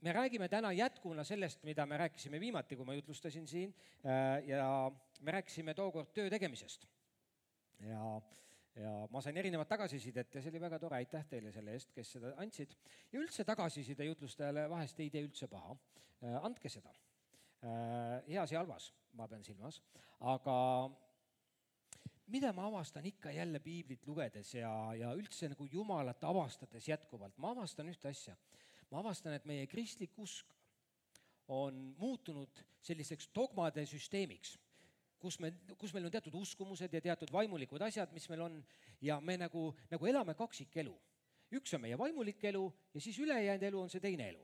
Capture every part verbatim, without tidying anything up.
me räägime täna jätkuna sellest, mida me rääkisime viimati, kui ma jutlustasin siin ja me rääkisime tookord töö tegemisest. Ja, ja ma sain erinevat tagasisidet ja see oli väga tore, aitäh teile selle eest, kes seda andsid. Ja üldse tagasiside jutlustajale vahest ei tee üldse paha. Andke seda. Heas ja halvas, ma pean silmas. Aga mida ma avastan ikka jälle piiblit lugedes ja, ja üldse nagu Jumalat avastades jätkuvalt? Ma avastan ühte asja. Ma avastan, et meie kristlik usk on muutunud selliseks dogmade süsteemiks, kus, me, kus meil on teatud uskumused ja teatud vaimulikud asjad, mis meil on, ja me nagu, nagu elame kaksikelu. Üks on meie vaimulik elu ja siis ülejäänud elu on see teine elu.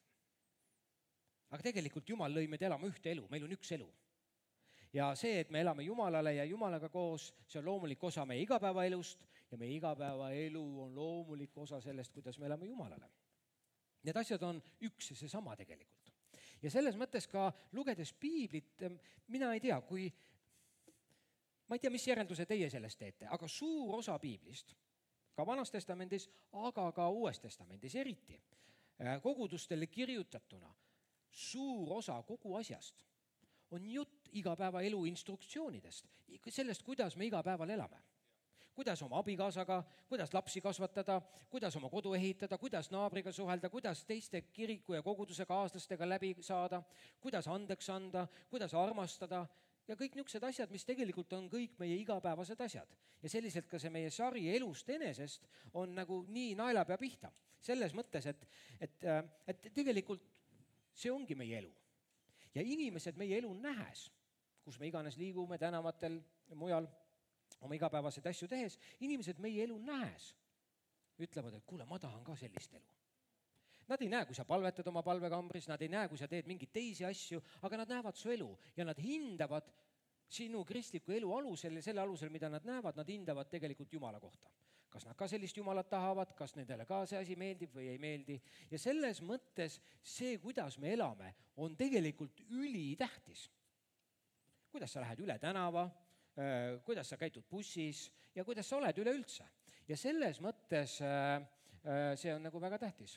Aga tegelikult Jumal lõi meid elama ühte elu, meil on üks elu. Ja see, et me elame Jumalale ja Jumalaga koos, see on loomulik osa meie igapäevaelust ja meie igapäevaelu on loomulik osa sellest, kuidas me elame Jumalale. Need asjad on üks ja see sama tegelikult. Ja selles mõttes ka lugedes piiblit, mina ei tea, kui, ma ei tea, mis järelduse teie sellest teete, aga suur osa piiblist, ka Vanas Testamendis, aga ka Uues Testamendis eriti, kogudustele kirjutatuna, suur osa kogu asjast on jutt igapäevaelu instruktsioonidest, sellest, kuidas me igapäeval elame. Kuidas oma abikaasaga, kuidas lapsi kasvatada, kuidas oma kodu ehitada, kuidas naabriga suhelda, kuidas teiste kiriku ja koguduse kaaslastega läbi saada, kuidas andeks anda, kuidas armastada ja kõik niisugused asjad, mis tegelikult on kõik meie igapäevased asjad. Ja selliselt ka see meie sari elust enesest on nagu nii naelapea pihta. Selles mõttes, et, et, et tegelikult see ongi meie elu. Ja inimesed meie elu nähes, kus me iganes liigume tänavatel ja mujal, oma igapäevaseid asju tehes, inimesed meie elu nähes ütlevad, et kuule, ma tahan ka sellist elu. Nad ei näe, kui sa palvetad oma palvekambris, nad ei näe, kui sa teed mingeid teisi asju, aga nad näevad su elu ja nad hindavad sinu kristliku elu alusel ja selle alusel, mida nad näevad, nad hindavad tegelikult Jumala kohta. Kas nad ka sellist Jumalat tahavad, kas nendele ka see asi meeldib või ei meeldi. Ja selles mõttes see, kuidas me elame, on tegelikult ülitähtis. Kuidas sa lähed üle tänava, kuidas sa käitud bussis ja kuidas sa oled üleüldse. Ja selles mõttes see on nagu väga tähtis.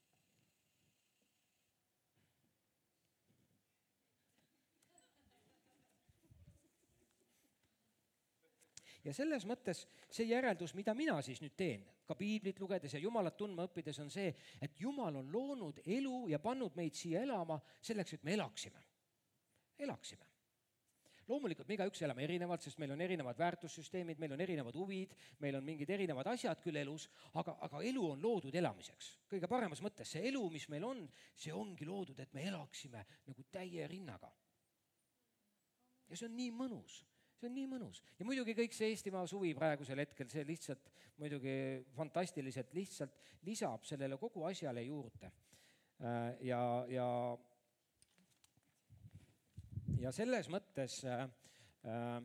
Ja selles mõttes see järeldus, mida mina siis nüüd teen, ka piiblit lugedes ja Jumalat tundma õppides, on see, et Jumal on loonud elu ja pannud meid siia elama selleks, et me elaksime. Elaksime. Loomulikult me igaüks elame erinevalt, sest meil on erinevad väärtussüsteemid, meil on erinevad huvid, meil on mingid erinevad asjad küll elus, aga, aga elu on loodud elamiseks. Kõige paremas mõttes see elu, mis meil on, see ongi loodud, et me elaksime nagu täie rinnaga. Ja see on nii mõnus. See on nii mõnus. Ja muidugi kõik see Eestimaa suvi praegusel hetkel, see lihtsalt muidugi fantastiliselt lihtsalt lisab sellele kogu asjale juurde. Ja, ja Ja selles mõttes äh, äh,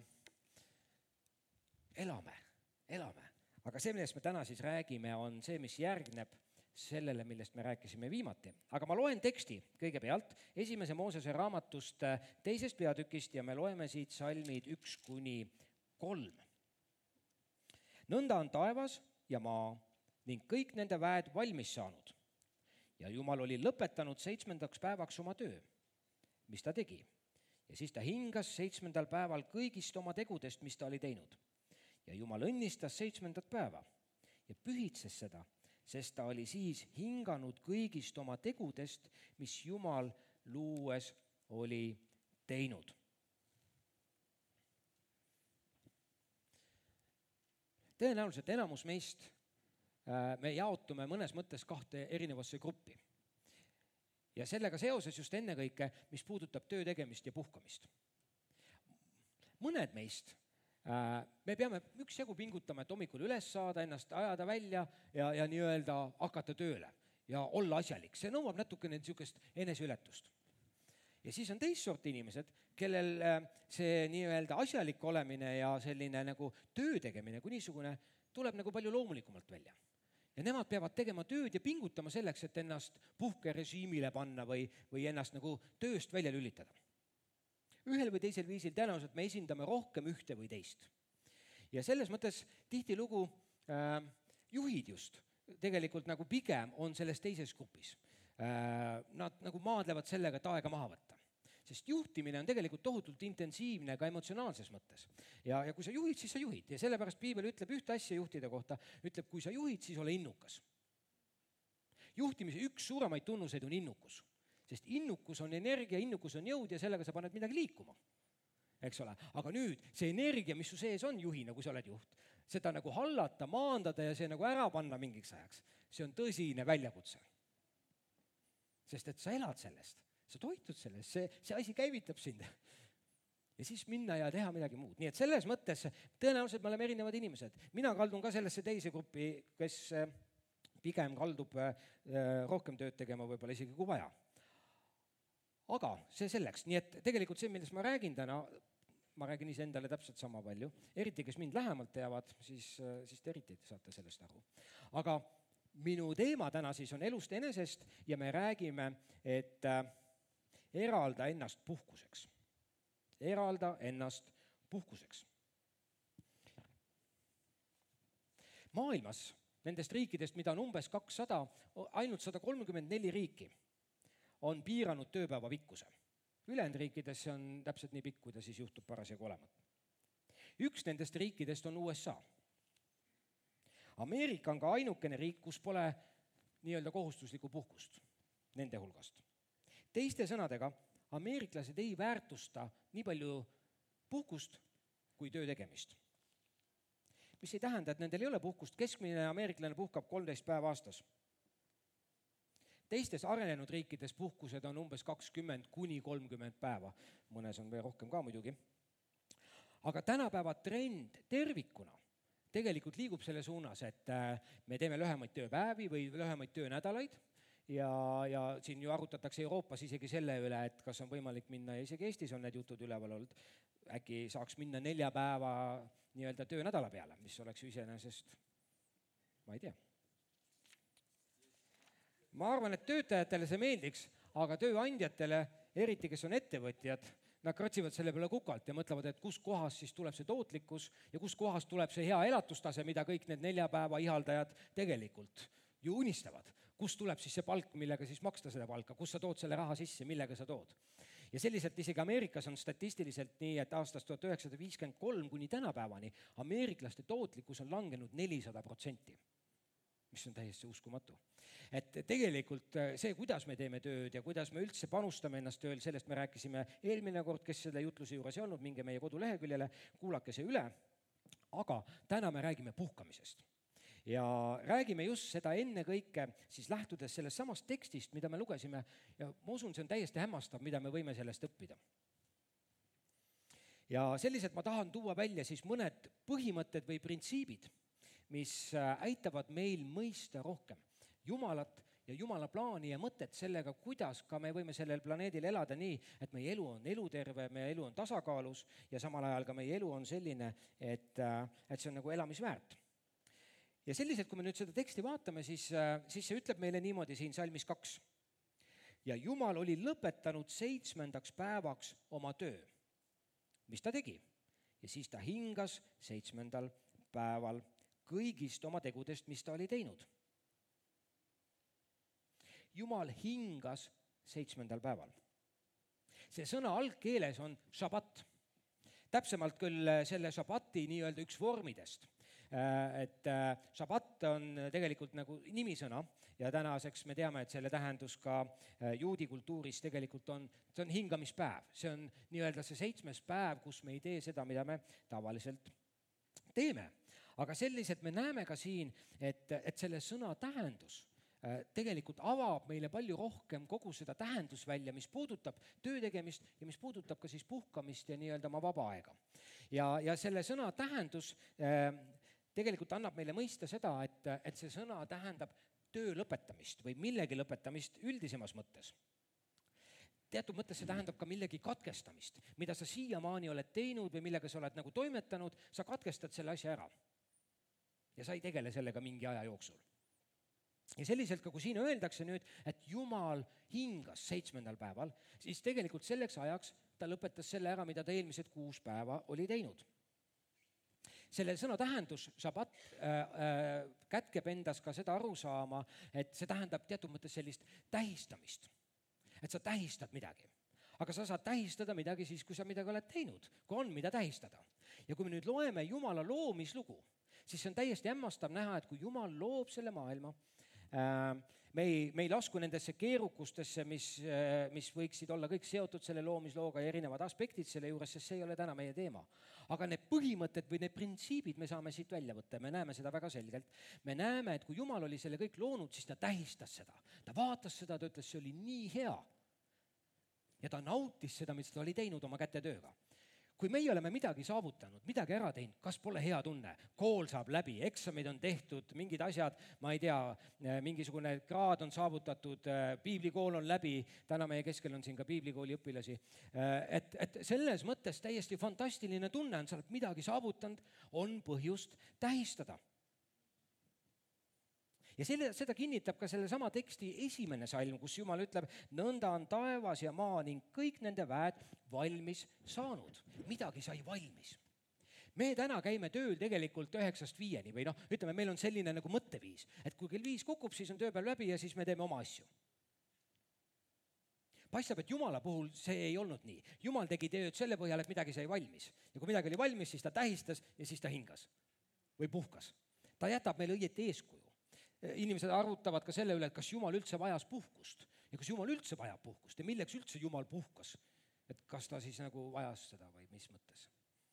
elame, elame. Aga see, millest me täna siis räägime, on see, mis järgneb sellele, millest me rääkisime viimati. Aga ma loen teksti kõigepealt esimese Moosese raamatust teisest peatükist ja me loeme siit salmid üks kuni kolm. Nõnda on taevas ja maa ning kõik nende väed valmis saanud. Ja Jumal oli lõpetanud seitsmendaks päevaks oma töö, mis ta tegi. Ja siis ta hingas seitsmendal päeval kõigist oma tegudest, mis ta oli teinud. Ja Jumal õnnistas seitsmendat päeva ja pühitses seda, sest ta oli siis hinganud kõigist oma tegudest, mis Jumal luues oli teinud. Tõenäoliselt enamus meist me jaotume mõnes mõttes kahte erinevasse gruppi. Ja sellega seoses just ennekõike, mis puudutab töö tegemist ja puhkamist. Mõned meist, me peame üksjagu pingutama, et hommikul üles saada, ennast ajada välja ja, ja nii-öelda hakata tööle ja olla asjalik. See nõuab natukene niisugust eneseületust. Ja siis on teist sorti inimesed, kellel see nii-öelda asjalik olemine ja selline nagu töö tegemine kui niisugune tuleb nagu palju loomulikumalt välja. Ja nemad peavad tegema tööd ja pingutama selleks, et ennast puhkerežiimile panna või, või ennast nagu tööst välja lülitada. Ühel või teisel viisil tõenäoliselt me esindame rohkem ühte või teist. Ja selles mõttes tihtilugu äh, juhid just tegelikult nagu pigem on selles teises grupis. nad nagu maadlevad sellega, et aega maha võtta. Sest juhtimine on tegelikult tohutult intensiivne ka emotsionaalses mõttes. Ja, ja kui sa juhid, siis sa juhid. Ja sellepärast Piibel ütleb ühte asja juhtide kohta, ütleb, kui sa juhid, siis ole innukas. Juhtimise üks suuremaid tunnuseid on innukus. Sest innukus on energia, innukus on jõud ja sellega sa paned midagi liikuma. Eks ole? Aga nüüd see energia, mis su sees on juhina, kui sa oled juht, seda nagu hallata, maandada ja see nagu ära panna mingiks ajaks, see on tõsine väljakutse. Sest et sa elad sellest, sa toitud sellest, see, see asi käivitab sind. Ja siis minna ja teha midagi muud. Nii et selles mõttes tõenäoliselt me oleme erinevad inimesed. Mina kaldun ka sellesse teise gruppi, kes pigem kaldub rohkem tööd tegema võib-olla isegi kui vaja. Aga see selleks. Nii et tegelikult see, millest ma räägin täna, ma räägin ise endale täpselt sama palju. Eriti, kes mind lähemalt teavad, siis, siis te eriti saate sellest aru. Aga minu teema täna siis on elust enesest ja me räägime, et eralda ennast puhkuseks. Eralda ennast puhkuseks. Maailmas nendest riikidest, mida on umbes kakssada, ainult sada kolmkümmend neli riiki on piiranud tööpäeva pikkuse. Ülejäänud riikides see on täpselt nii pikk, kui ta siis juhtub parasjagu olema. Üks nendest riikidest on U S A. Ameerika on ka ainukene riik, kus pole nii-öelda kohustuslikku puhkust nende hulgast. Teiste sõnadega, ameeriklased ei väärtusta nii palju puhkust kui töö tegemist. Mis ei tähenda, et nendel ei ole puhkust. Keskmine ameeriklane puhkab kolmteist päeva aastas. Teistes arenenud riikides puhkused on umbes kakskümmend kuni kolmkümmend päeva. Mõnes on veel rohkem ka muidugi. Aga tänapäeva trend tervikuna tegelikult liigub selle suunas, et me teeme lühemaid tööpäevi või lühemaid töönädalaid ja, ja siin ju arutatakse Euroopas isegi selle üle, et kas on võimalik minna, ja isegi Eestis on need jutud üleval olnud, äkki saaks minna nelja päeva nii-öelda töönädala peale, mis oleks ju iseenesest, ma ei tea. Ma arvan, et töötajatele see meeldiks, aga tööandjatele, eriti kes on ettevõtjad, nad kratsivad selle peale kukalt ja mõtlevad, et kus kohas siis tuleb see tootlikkus ja kus kohas tuleb see hea elatustase, mida kõik need nelja päeva ihaldajad tegelikult ju unistavad. Kus tuleb siis see palk, millega siis maksta seda palka, kus sa tood selle raha sisse, millega sa tood. Ja selliselt isegi Ameerikas on statistiliselt nii, et aastast tuhat üheksasada viiskümmend kolm kuni tänapäevani ameeriklaste tootlikkus on langenud nelisada protsenti. Mis on täiesti uskumatu. Et tegelikult see, kuidas me teeme tööd ja kuidas me üldse panustame ennast tööl, sellest me rääkisime eelmine kord, kes selle jutluse juures ei olnud, minge meie koduleheküljele, kuulake see üle. Aga täna me räägime puhkamisest. Ja räägime just seda enne kõike, siis lähtudes sellest samast tekstist, mida me lugesime, ja ma usun, see on täiesti hämmastav, mida me võime sellest õppida. Ja selliselt ma tahan tuua välja siis mõned põhimõtted või printsiibid, mis aitavad meil mõista rohkem Jumalat ja Jumala plaani ja mõtet sellega, kuidas ka me võime sellel planeedil elada nii, et meie elu on eluterve, meie elu on tasakaalus ja samal ajal ka meie elu on selline, et, et see on nagu elamisväärt. Ja selliselt, kui me nüüd seda teksti vaatame, siis, siis see ütleb meile niimoodi siin salmis kaks. Ja Jumal oli lõpetanud seitsmendaks päevaks oma töö, mis ta tegi. Ja siis ta hingas seitsmendal päeval kõigist oma tegudest, mis ta oli teinud. Jumal hingas seitsmendal päeval. See sõna algkeeles on šabat. Täpsemalt küll selle šabati nii-öelda üks vormidest. Et šabat on tegelikult nagu nimisõna ja tänaseks me teame, et selle tähendus ka juudi kultuuris tegelikult on, see on hingamispäev. See on nii-öelda see seitsmes päev, kus me ei tee seda, mida me tavaliselt teeme. Aga selliselt me näeme ka siin, et, et selle sõna tähendus tegelikult avab meile palju rohkem kogu seda tähendusvälja, mis puudutab töötegemist ja mis puudutab ka siis puhkamist ja nii-öelda oma vaba aega. Ja, ja selle sõna tähendus tegelikult annab meile mõista seda, et, et see sõna tähendab töö lõpetamist või millegi lõpetamist üldisemas mõttes. Teatud mõttes see tähendab ka millegi katkestamist, mida sa siiamaani oled teinud või millega sa oled nagu toimetanud, sa katkestad selle asja ära. Ja sa ei tegele sellega mingi aja jooksul. Ja selliselt, kui siin öeldakse nüüd, et Jumal hingas seitsmendal päeval, siis tegelikult selleks ajaks ta lõpetas selle ära, mida ta eelmised kuus päeva oli teinud. selle sõna tähendus saab at, äh, äh, kätkeb endas ka seda aru saama, et see tähendab teatud mõttes sellist tähistamist. Et sa tähistad midagi. Aga sa saad tähistada midagi siis, kui sa midagi oled teinud, kui on mida tähistada. Ja kui me nüüd loeme Jumala loomislugu, siis see on täiesti hämmastav näha, et kui Jumal loob selle maailma, äh, me ei, me ei lasku nendesse keerukustesse, mis, äh, mis võiksid olla kõik seotud selle loomislooga ja erinevad aspektid selle juures, sest see ei ole täna meie teema. Aga need põhimõtted või need printsiibid me saame siit välja võtta ja me näeme seda väga selgelt. Me näeme, et kui Jumal oli selle kõik loonud, siis ta tähistas seda. Ta vaatas seda, ta ütles, see oli nii hea. Ja ta nautis seda, mis ta oli teinud oma kätetööga. Kui meie oleme midagi saavutanud, midagi ära teinud, kas pole hea tunne? Kool saab läbi, eksamid on tehtud, mingid asjad, ma ei tea, mingisugune kraad on saavutatud, piiblikool on läbi, täna meie keskel on siin ka piiblikooli õpilasi. Et, et selles mõttes täiesti fantastiline tunne on, sa oled midagi saavutanud, on põhjust tähistada. Ja selle, seda kinnitab ka selle sama teksti esimene salm, kus Jumal ütleb, nõnda on taevas ja maa ning kõik nende väed valmis saanud. Midagi sai valmis. Me täna käime tööl tegelikult üheksast viieni või noh, ütleme, meil on selline nagu mõtteviis, et kui kell viis kukub, siis on tööpäev läbi ja siis me teeme oma asju. Paistab, et Jumala puhul see ei olnud nii. Jumal tegi tööd selle põhjal, et midagi sai valmis. Ja kui midagi oli valmis, siis ta tähistas ja siis ta hingas või puhkas. Ta jätab meile õieti eeskuju. Inimesed arutavad ka selle üle, et kas Jumal üldse vajas puhkust ja kas Jumal üldse vajab puhkust ja milleks üldse Jumal puhkas. Et kas ta siis nagu vajas seda või mis mõttes.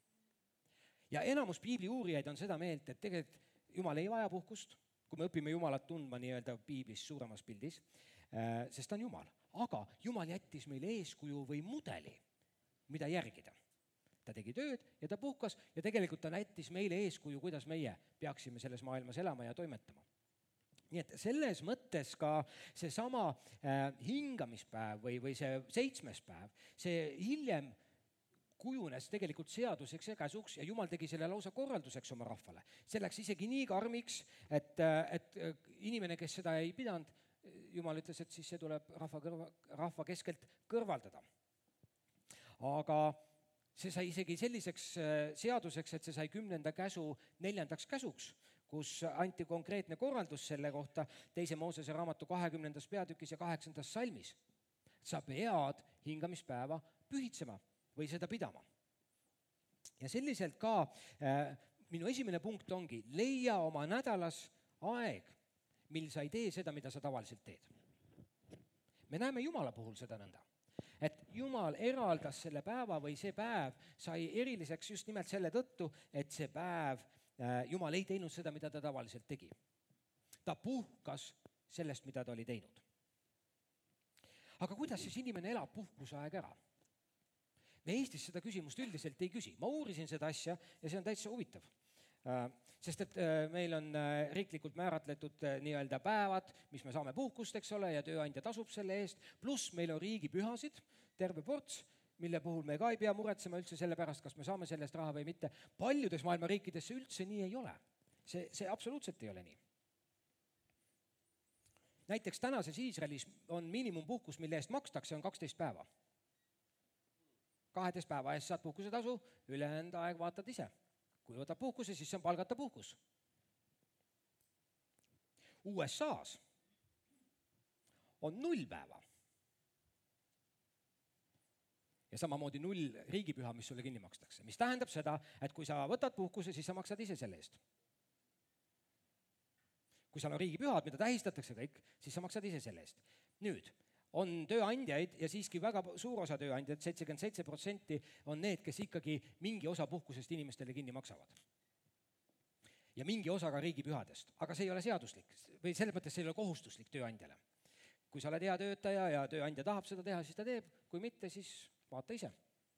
Ja enamus piibli uurijaid on seda meelt, et tegelikult Jumal ei vaja puhkust, kui me õpime Jumalat tundma nii-öelda piiblis suuremas pildis, sest ta on Jumal. Aga Jumal jättis meile eeskuju või mudeli, mida järgida. Ta tegi tööd ja ta puhkas ja tegelikult ta jättis meile eeskuju, kuidas meie peaksime selles maailmas elama ja toimetama. Nii et selles mõttes ka see sama äh, hingamispäev või, või see seitsmes päev, see hiljem kujunes tegelikult seaduseks ja käsuks ja Jumal tegi selle lausa korralduseks oma rahvale. See läks isegi nii karmiks, et, et inimene, kes seda ei pidanud, Jumal ütles, et siis see tuleb rahva, kõrva, rahva keskelt kõrvaldada. Aga see sai isegi selliseks seaduseks, et see sai kümnenda käsu neljandaks käsuks, kus anti konkreetne korraldus selle kohta teise Moosese raamatu kahekümnendas peatükis ja kaheksandas salmis. Sa pead hingamispäeva pühitsema või seda pidama. Ja selliselt ka äh, minu esimene punkt ongi, leia oma nädalas aeg, mil sa ei tee seda, mida sa tavaliselt teed. Me näeme Jumala puhul seda nõnda, et Jumal eraldas selle päeva või see päev sai eriliseks just nimelt selle tõttu, et see päev Jumal ei teinud seda, mida ta tavaliselt tegi. Ta puhkas sellest, mida ta oli teinud. Aga kuidas siis inimene elab puhkusaeg ära? Me Eestis seda küsimust üldiselt ei küsi. Ma uurisin seda asja ja see on täitsa huvitav. Sest et meil on riiklikult määratletud nii-öelda päevad, mis me saame puhkust, eks ole, ja tööandja tasub selle eest, pluss meil on riigipühasid, terve ports, mille puhul me ka ei pea muretsema üldse selle pärast, kas me saame sellest raha või mitte. Paljudes maailma riikides see üldse nii ei ole. See, see absoluutselt ei ole nii. Näiteks tänases Iisraelis on miinimumpuhkus, mille eest makstakse, on kaksteist päeva. kaheteist päeva eest saad puhkuse tasu, ülejäänud aeg vaatad ise. Kui võtab puhkuse, siis see on palgata puhkus. U S A-s on null päeva. Ja samamoodi null riigipüha, mis sulle kinni makstakse. Mis tähendab seda, et kui sa võtad puhkuse, siis sa maksad ise selle eest. Kui seal on riigipühad, mida tähistatakse kõik, siis sa maksad ise selle eest. Nüüd on tööandjaid ja siiski väga suur osa tööandjaid, seitsekümmend seitse protsenti on need, kes ikkagi mingi osa puhkusest inimestele kinni maksavad. Ja mingi osa ka riigipühadest. Aga see ei ole seaduslik või selles mõttes see ei ole kohustuslik tööandjale. Kui sa oled hea töötaja ja tööandja tahab seda teha, siis ta teeb. Kui mitte, siis vaata ise.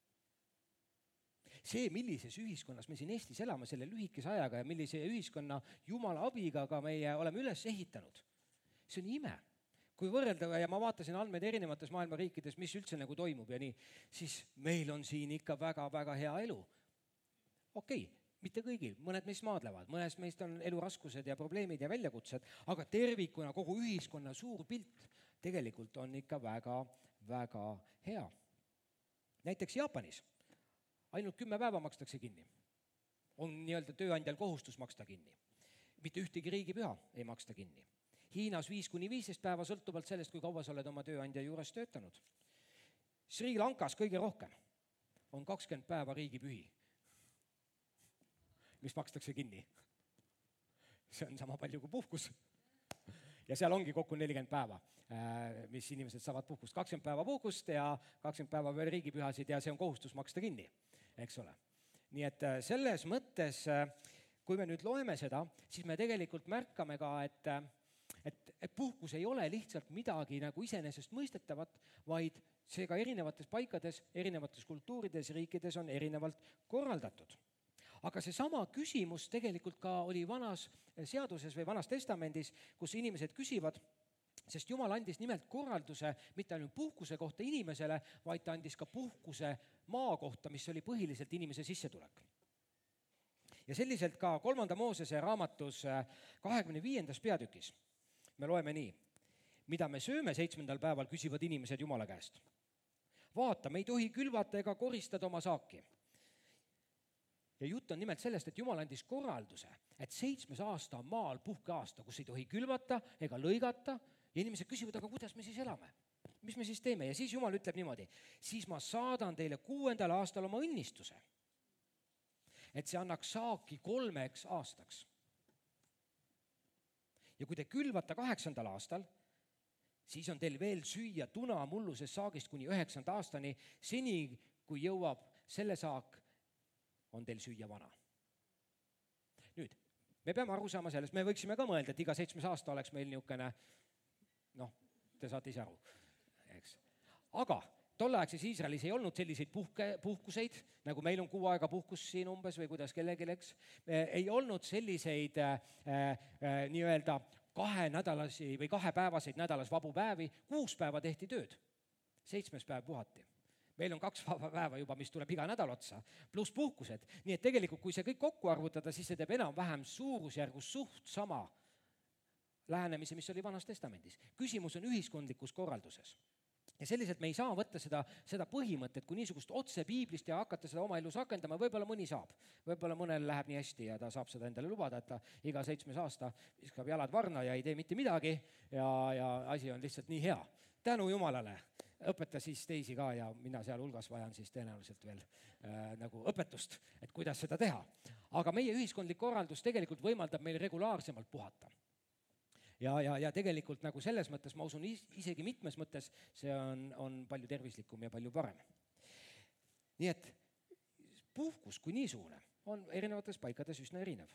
See, millises ühiskonnas me siin Eestis elame selle lühikese ajaga ja millise ühiskonna Jumala abiga ka meie oleme üles ehitanud, see on ime. Kui võrrelda, ja ma vaatasin andmeid erinevates maailma riikides, mis üldse nagu toimub ja nii, siis meil on siin ikka väga-väga hea elu. Okei, mitte kõigil, mõned meist maadlevad, mõnes meist on eluraskused ja probleemid ja väljakutsed, aga tervikuna kogu ühiskonna suur pilt tegelikult on ikka väga-väga hea. Näiteks Jaapanis ainult kümme päeva makstakse kinni. on nii-öelda tööandjal kohustus maksta kinni. Mitte ühtegi riigipüha ei maksta kinni. Hiinas viis kuni viisteist päeva sõltuvalt sellest, kui kaua sa oled oma tööandja juures töötanud. Sri Lankas kõige rohkem on kakskümmend päeva riigipühi, mis makstakse kinni. See on sama palju kui puhkus. Ja seal ongi kokku nelikümmend päeva, mis inimesed saavad puhkust. kakskümmend päeva puhkust ja kakskümmend päeva veel riigipühasid ja see on kohustus maksta kinni, eks ole. Nii et selles mõttes, kui me nüüd loeme seda, siis me tegelikult märkame ka, et, et, et puhkus ei ole lihtsalt midagi nagu iseenesest mõistetavat, vaid see ka erinevates paikades, erinevates kultuurides, riikides on erinevalt korraldatud. Aga see sama küsimus tegelikult ka oli vanas seaduses või vanas testamendis, kus inimesed küsivad, sest Jumal andis nimelt korralduse mitte ainult puhkuse kohta inimesele, vaid ta andis ka puhkuse maa kohta, mis oli põhiliselt inimese sissetulek. Ja selliselt ka kolmanda Moosese raamatus kahekümne viiendas peatükis me loeme nii, mida me sööme seitsmendal päeval, küsivad inimesed Jumala käest. Vaata, me ei tohi külvata ega koristada oma saaki. Ja jutt on nimelt sellest, et Jumal andis korralduse, et seitsmes aasta on maal puhkeaasta, kus ei tohi külvata ega lõigata ja inimesed küsivad, aga kuidas me siis elame? Mis me siis teeme? Ja siis Jumal ütleb niimoodi, siis ma saadan teile kuuendal aastal oma õnnistuse, et see annaks saaki kolmeks aastaks. Ja kui te külvate kaheksandal aastal, siis on teil veel süüa tuna mullusest saagist kuni üheksanda aastani, seni kui jõuab selle saak, on teil süüa vana. Nüüd, me peame aru saama sellest, me võiksime ka mõelda, et iga seitsmes aasta oleks meil niisugune, noh, te saate ise aru, eks. Aga tolleaegses Iisraelis ei olnud selliseid puhke, puhkuseid, nagu meil on kuu aega puhkus siin umbes või kuidas kellelgi, eks. Ei olnud selliseid äh, äh, nii-öelda kahe nädalasi või kahepäevaseid nädalas vabu päevi, kuus päeva tehti tööd, seitsmes päev puhati. Meil on kaks vaba päeva juba, mis tuleb iga nädal otsa, pluss puhkused. Nii et tegelikult, kui see kõik kokku arvutada, siis see teeb enam-vähem suurusjärgus suht sama lähenemise, mis oli vanas testamendis. Küsimus on ühiskondlikus korralduses. Ja selliselt me ei saa võtta seda, seda põhimõtet, kui niisugust otse piiblist ja hakata seda oma elus rakendama, võib-olla mõni saab. Võib-olla mõnel läheb nii hästi ja ta saab seda endale lubada, et ta iga seitsmes aasta viskab jalad varna ja ei tee mitte midagi ja, ja asi on lihtsalt nii hea. Tänu Jumalale. Õpeta siis teisi ka ja mina seal hulgas vajan siis tõenäoliselt veel äh, nagu õpetust, et kuidas seda teha. Aga meie ühiskondlik korraldus tegelikult võimaldab meil regulaarsemalt puhata. Ja, ja, ja tegelikult nagu selles mõttes, ma usun isegi mitmes mõttes, see on, on palju tervislikum ja palju parem. Nii et puhkus kui niisugune on erinevates paikades üsna erinev.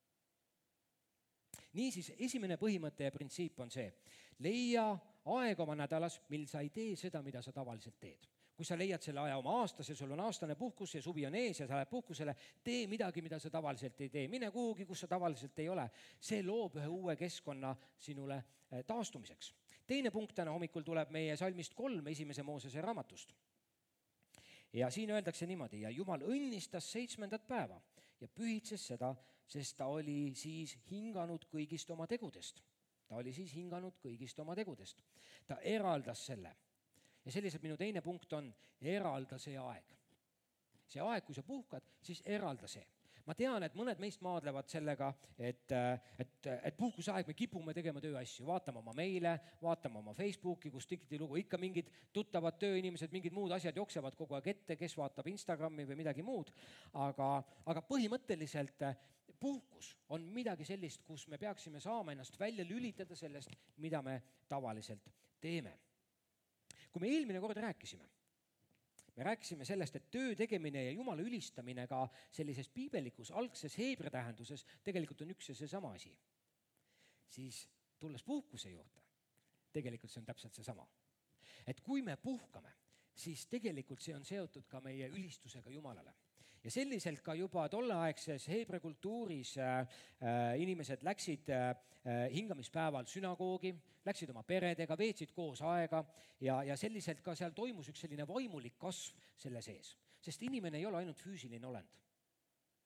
Niisiis, esimene põhimõte ja printsiip on see, leia aeg oma nädalas, mil sa ei tee seda, mida sa tavaliselt teed. Kui sa leiad selle aja oma aastas ja sul on aastane puhkus ja suvi on ees ja sa lähed puhkusele, tee midagi, mida sa tavaliselt ei tee. Mine kuhugi, kus sa tavaliselt ei ole. See loob ühe uue keskkonna sinule taastumiseks. Teine punkt täna hommikul tuleb meie salmist kolm esimese Moosese raamatust. Ja siin öeldakse niimoodi, ja Jumal õnnistas seitsmendat päeva ja pühitses seda, sest ta oli siis hinganud kõigist oma tegudest. Ta oli siis hinganud kõigist oma tegudest. Ta eraldas selle. Ja selliselt minu teine punkt on, eralda see aeg. See aeg, kui sa puhkad, siis eralda see. Ma tean, et mõned meist maadlevad sellega, et, et, et puhkuse aeg me kipume tegema tööasju. Vaatame oma meile, vaatame oma Facebooki, kus tihti lugu ikka mingid tuttavad tööinimesed, mingid muud asjad jooksevad kogu aeg ette, kes vaatab Instagrami või midagi muud. Aga, aga põhimõtteliselt puhkus on midagi sellist, kus me peaksime saama ennast välja lülitada sellest, mida me tavaliselt teeme. Kui me eelmine kord rääkisime, me rääkisime sellest, et töö tegemine ja Jumala ülistamine ka sellises piibelikus algses heebra tähenduses tegelikult on üks ja see sama asi. Siis tulles puhkuse juurde, tegelikult see on täpselt see sama. Et kui me puhkame, siis tegelikult see on seotud ka meie ülistusega Jumalale. Ja selliselt ka juba tolleaegses heebra kultuuris äh, inimesed läksid äh, hingamispäeval sünagoogi, läksid oma peredega, veetsid koos aega ja, ja selliselt ka seal toimus üks selline vaimulik kasv selle sees. Sest inimene ei ole ainult füüsiline olend.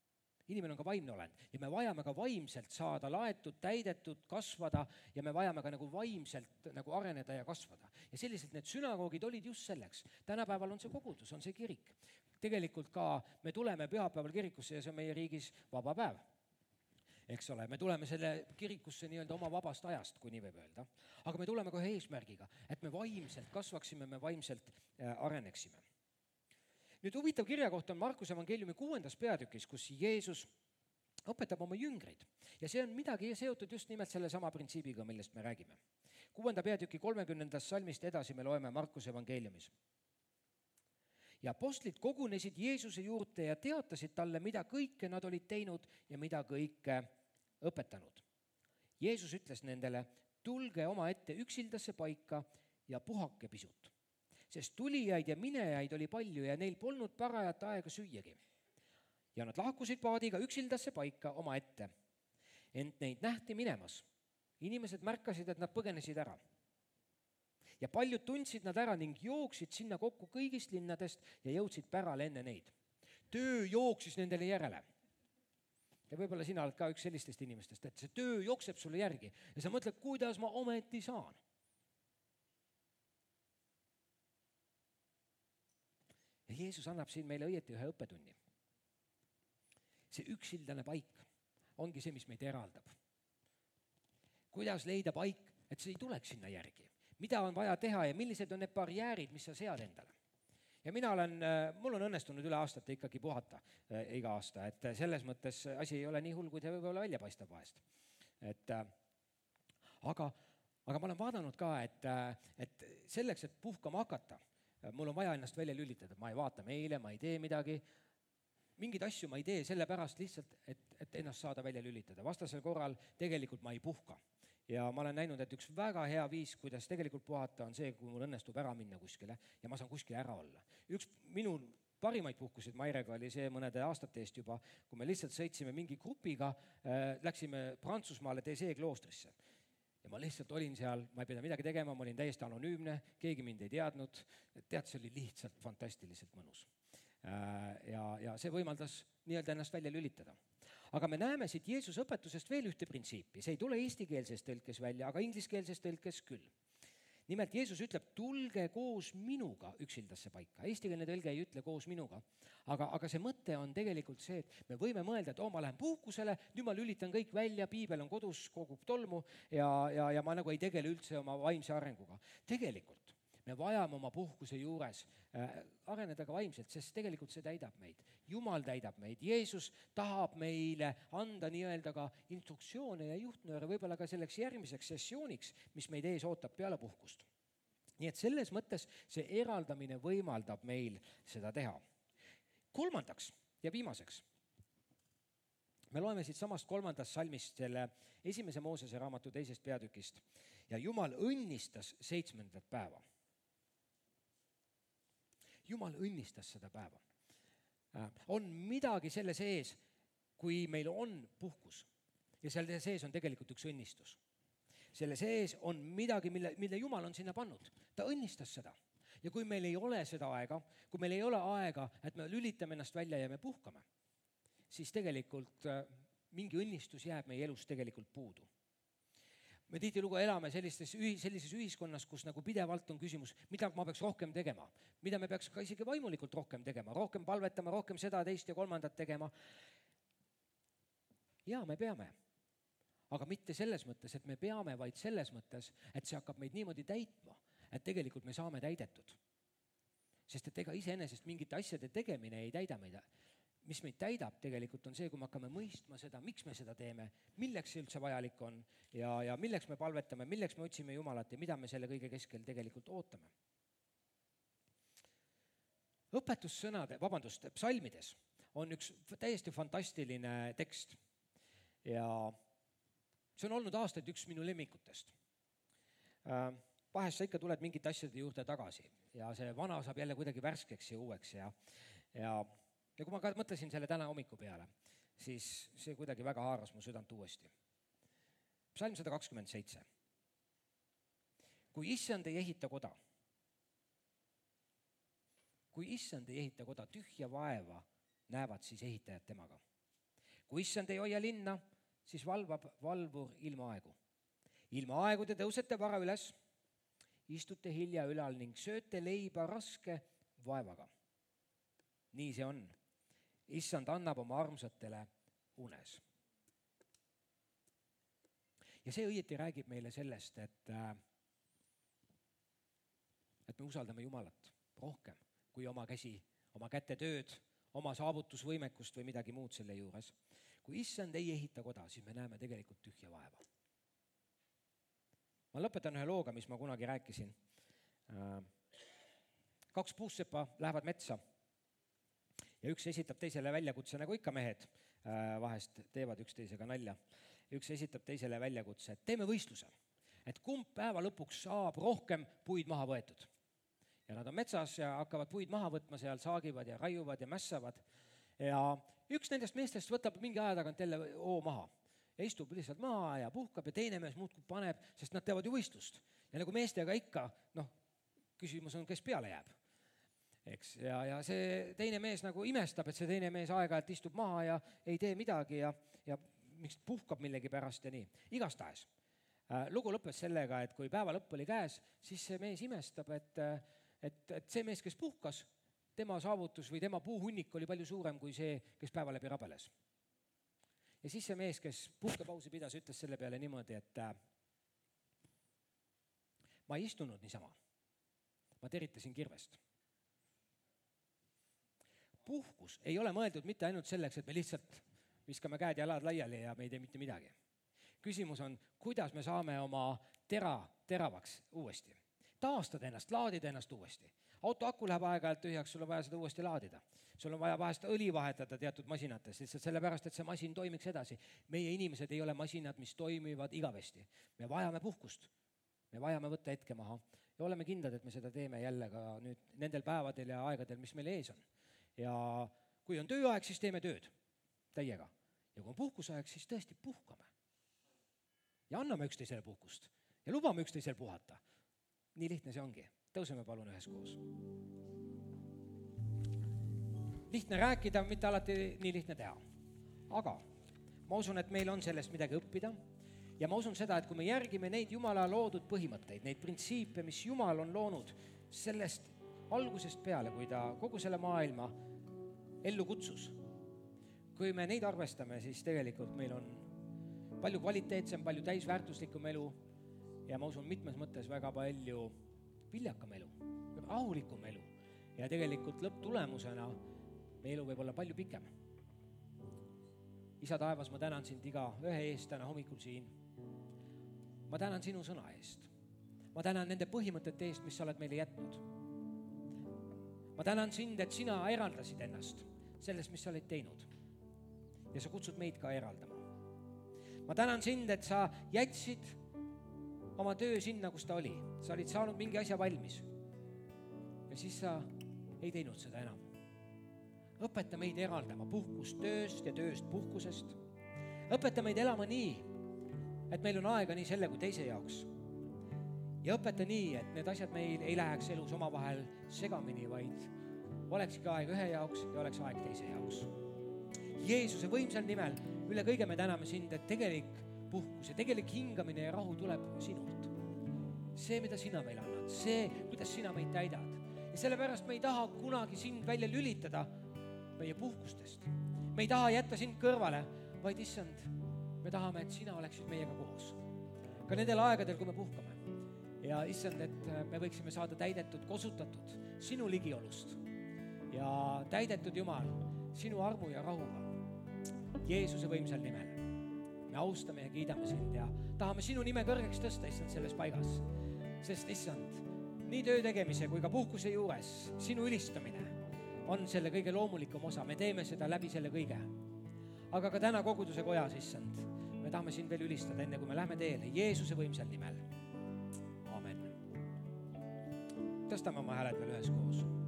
inimene on ka vaimne olend ja me vajame ka vaimselt saada laetud, täidetud, kasvada ja me vajame ka nagu vaimselt nagu areneda ja kasvada. Ja selliselt need sünagoogid olid just selleks. Tänapäeval on see kogudus, on see kirik. Tegelikult ka me tuleme pühapäeval kirikusse ja see on meie riigis vaba päev. Eks ole, me tuleme selle kirikusse nii-öelda oma vabast ajast, kui nii võib öelda. Aga me tuleme kohe eesmärgiga, et me vaimselt kasvaksime, me vaimselt areneksime. Nüüd huvitav kirjakoht on Markuse evangeeliumi kuuendas peatükis, kus Jeesus õpetab oma jüngreid. Ja see on midagi seotud just nimelt selle sama printsiibiga, millest me räägime. Kuuenda peatüki kolmekümnendast salmist edasi me loeme Markuse evangeeliumis. Ja apostlid kogunesid Jeesuse juurde ja teatasid talle, mida kõike nad olid teinud ja mida kõike õpetanud. Jeesus ütles nendele, tulge oma ette üksildasse paika ja puhake pisut. Sest tulijaid ja minejaid oli palju ja neil polnud parajat aega süüagi. Ja nad lahkusid paadiga üksildasse paika oma ette. Ent neid nähti minemas. Inimesed märkasid, et nad põgenesid ära. Ja paljud tundsid nad ära ning jooksid sinna kokku kõigist linnadest ja jõudsid pärale enne neid. Töö jooksis nendele järele. Ja võib-olla sina oled ka üks sellistest inimestest, et see töö jookseb sulle järgi ja sa mõtled, kuidas ma ometi saan. Ja Jeesus annab siin meile õieti ühe õppetunni. See üksildane paik ongi see, mis meid eraldab. Kuidas leida paik, et see ei tuleks sinna järgi? Mida on vaja teha ja millised on need barjäärid, mis sa sead endale? Ja mina olen, mul on õnnestunud üle aastate ikkagi puhata iga aasta, et selles mõttes asi ei ole nii hull, kui ta võib-olla välja paistab vahest. Et, aga, aga ma olen vaadanud ka, et, et selleks, et puhkama hakata, mul on vaja ennast välja lülitada, ma ei vaata meile, ma ei tee midagi. Mingid asju ma ei tee sellepärast lihtsalt, et, et ennast saada välja lülitada. Vastasel korral tegelikult ma ei puhka. Ja ma olen näinud, et üks väga hea viis, kuidas tegelikult puhata, on see, kui mul õnnestub ära minna kuskile ja ma saan kuskile ära olla. Üks minu parimaid puhkusid Mairega oli see mõnede aastate eest juba, kui me lihtsalt sõitsime mingi grupiga, äh, läksime Prantsusmaale Tese kloostrisse. Ja ma lihtsalt olin seal, ma ei pidanud midagi tegema, ma olin täiesti anonüümne, keegi mind ei teadnud, tead, see oli lihtsalt fantastiliselt mõnus. Ja, ja see võimaldas nii-öelda ennast välja lülitada. Aga me näeme siit Jeesuse õpetusest veel ühte printsiipi, see ei tule eestikeelses tõlkes välja, aga ingliskeelses tõlkes küll. Nimelt Jeesus ütleb, tulge koos minuga üksildasse paika. Eestikeelne tõlge ei ütle koos minuga, aga, aga see mõte on tegelikult see, et me võime mõelda, et oh, ma lähen puhkusele, nüüd ma lülitan kõik välja, piibel on kodus, kogub tolmu ja, ja, ja ma nagu ei tegele üldse oma vaimse arenguga. Tegelikult me vajame oma puhkuse juures äh, areneda ka vaimselt, sest tegelikult see täidab meid. Jumal täidab meid. Jeesus tahab meile anda nii-öelda ka instruktsioone ja juhtnööre võib-olla ka selleks järgmiseks sessiooniks, mis meid ees ootab peale puhkust. Nii et selles mõttes see eraldamine võimaldab meil seda teha. Kolmandaks ja viimaseks. Me loeme siit samast kolmandast salmist selle esimese Moosese raamatu teisest peatükist ja Jumal õnnistas seitsmendat päeva. Jumal õnnistas seda päeva. On midagi selle sees, kui meil on puhkus ja selle sees on tegelikult üks õnnistus. Selle sees on midagi, mille, mille Jumal on sinna pannud. Ta õnnistas seda. Ja kui meil ei ole seda aega, kui meil ei ole aega, et me lülitame ennast välja ja me puhkame, siis tegelikult mingi õnnistus jääb meie elus tegelikult puudu. Me tihtilugu elame sellistes, sellises ühiskonnas, kus nagu pidevalt on küsimus, mida ma peaks rohkem tegema, mida me peaks ka isegi vaimulikult rohkem tegema, rohkem palvetama, rohkem seda, teist ja kolmandat tegema. Ja me peame, aga mitte selles mõttes, et me peame, vaid selles mõttes, et see hakkab meid niimoodi täitma, et tegelikult me saame täidetud. Sest et ega iseenesest mingite asjade tegemine ei täida meid. Mis meid täidab tegelikult on see, kui me hakkame mõistma seda, miks me seda teeme, milleks see üldse vajalik on ja, ja milleks me palvetame, milleks me otsime Jumalat ja mida me selle kõige keskel tegelikult ootame. Õpetussõnade, vabandust, psalmides on üks täiesti fantastiline tekst ja see on olnud aastaid üks minu lemmikutest. Vahest sa ikka tuled mingite asjade juurde tagasi ja see vana saab jälle kuidagi värskeks ja uueks ja, ja Ja kui ma ka mõtlesin selle täna hommiku peale, siis see kuidagi väga haaras mu südant uuesti. Psalm sada kakskümmend seitse. Kui issand ei ehita koda, kui issand ei ehita koda, tühja vaeva näevad siis ehitajad temaga. kui issand ei hoia linna, siis valvab valvur ilma aegu. Ilma aegu te tõusete vara üles, istute hilja ülal ning sööte leiba raske vaevaga. Nii see on. Issand annab oma armsatele unes. Ja see õieti räägib meile sellest, et, et me usaldame Jumalat rohkem kui oma käsi, oma käte tööd, oma saavutusvõimekust või midagi muud selle juures. Kui issand ei ehita koda, siis me näeme tegelikult tühja vaeva. Ma lõpetan ühe looga, mis ma kunagi rääkisin. Kaks puussepa lähevad metsa ja üks esitab teisele väljakutse, nagu ikka mehed vahest teevad üksteisega nalja. Üks esitab teisele väljakutse, et teeme võistluse, et kumb päeva lõpuks saab rohkem puid maha võetud. Ja nad on metsas ja hakkavad puid maha võtma, seal saagivad ja raiuvad ja mässavad. Ja üks nendest meestest võtab mingi aja tagant jälle oo maha ja istub lihtsalt maha ja puhkab ja teine mees muudkui paneb, sest nad teevad ju võistlust. Ja nagu meestega ikka, noh, küsimus on, kes peale jääb. Eks, ja, ja see teine mees nagu imestab, et see teine mees aeg-ajalt istub maha ja ei tee midagi ja, ja miks puhkab millegi pärast ja nii. Igastahes. Lugu lõppes sellega, et kui päeva lõpp oli käes, siis see mees imestab, et, et, et see mees, kes puhkas, tema saavutus või tema puuhunnik oli palju suurem kui see, kes päeva läbi rabeles. Ja siis see mees, kes puhkepausi pidas, ütles selle peale niimoodi, et ma ei istunud niisama. Ma teritasin kirvest. Puhkus ei ole mõeldud mitte ainult selleks, et me lihtsalt viskame käed ja jalad laiali ja me ei tee mitte midagi. Küsimus on, kuidas me saame oma tera teravaks uuesti. Taastada ennast, laadida ennast uuesti. Auto aku läheb aeg-ajalt tühjaks, sul on vaja seda uuesti laadida. Sul on vaja vahest õli vahetada teatud masinates, lihtsalt sellepärast, et see masin toimiks edasi. Meie inimesed ei ole masinad, mis toimivad igavesti. Me vajame puhkust. Me vajame võtta hetke maha ja oleme kindlad, et me seda teeme jälle ka nüüd nendel päevadel ja aegadel, mis meil ees on. Ja kui on tööaeg, siis teeme tööd täiega. Ja kui on puhkusaeg, siis tõesti puhkame. Ja anname üksteisele puhkust. Ja lubame üksteisele puhata. Nii lihtne see ongi. Tõuseme palun ühes koos. Lihtne rääkida, mitte alati nii lihtne teha. Aga ma usun, et meil on sellest midagi õppida. Ja ma usun seda, et kui me järgime neid Jumala loodud põhimõtteid, neid printsiipe, mis Jumal on loonud sellest algusest peale, kui ta kogu selle maailma ellu kutsus. Kui me neid arvestame, siis tegelikult meil on palju kvaliteetsem, palju täisväärtuslikum elu ja ma usun mitmes mõttes väga palju viljakam elu, rahulikum elu ja tegelikult lõpptulemusena meie elu võib olla palju pikem. Isa taevas, ma tänan sind iga ühe eest täna hommikul siin. Ma tänan sinu sõna eest. Ma tänan nende põhimõtete eest, mis sa oled meile jätnud. Ma tänan sind, et sina eraldasid ennast sellest, mis sa oled teinud. Ja sa kutsud meid ka eraldama. Ma tänan sind, et sa jätsid oma töö sinna, kus ta oli. Sa olid saanud mingi asja valmis. Ja siis sa ei teinud seda enam. Õpeta meid eraldama puhkust tööst ja tööst puhkusest. Õpeta meid elama nii, et meil on aega nii selle kui teise jaoks. Ja õpeta nii, et need asjad meil ei läheks elus omavahel segamini, vaid olekski aeg ühe jaoks ja oleks aeg teise jaoks. Jeesuse võimsal nimel üle kõige me täname sind, et tegelik puhkus ja tegelik hingamine ja rahu tuleb sinult. See, mida sina meil annad, see, kuidas sina meid täidad. Ja sellepärast me ei taha kunagi sind välja lülitada meie puhkustest. Me ei taha jätta sind kõrvale, vaid issand, me tahame, et sina oleksid meiega koos. Ka nendel aegadel, kui me puhkame. Ja issand, et me võiksime saada täidetud, kosutatud sinu ligiolust ja täidetud Jumal sinu armu ja rahuga. Jeesuse võimsal nimel. Me austame ja kiidame sind ja tahame sinu nime kõrgeks tõsta, issand, selles paigas. Sest issand, nii töö tegemise kui ka puhkuse juures sinu ülistamine on selle kõige loomulikum osa. Me teeme seda läbi selle kõige. Aga ka täna koguduse kojas, issand, me tahame sind veel ülistada, enne kui me lähme teele Jeesuse võimsal nimel. Amen. Tõstame oma hääled veel ühes koos.